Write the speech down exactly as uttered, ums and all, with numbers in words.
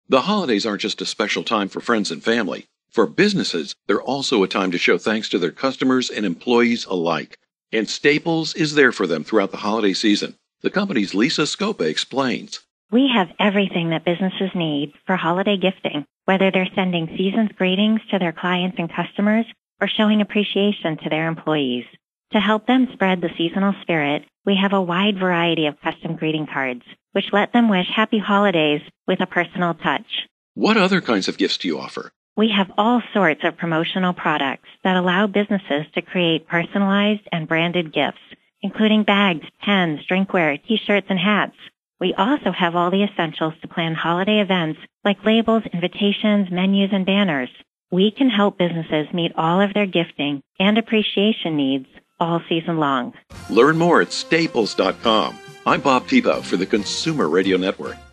The holidays aren't just a special time for friends and family. For businesses, they're also a time to show thanks to their customers and employees alike. And Staples is there for them throughout the holiday season. The company's Lisa Scopa explains. We have everything that businesses need for holiday gifting, whether they're sending season's greetings to their clients and customers or showing appreciation to their employees. To help them spread the seasonal spirit, we have a wide variety of custom greeting cards, which let them wish happy holidays with a personal touch. What other kinds of gifts do you offer? We have all sorts of promotional products that allow businesses to create personalized and branded gifts, including bags, pens, drinkware, t-shirts, and hats. We also have all the essentials to plan holiday events like labels, invitations, menus, and banners. We can help businesses meet all of their gifting and appreciation needs all season long. Learn more at staples dot com. I'm Bob Tebow for the Consumer Radio Network.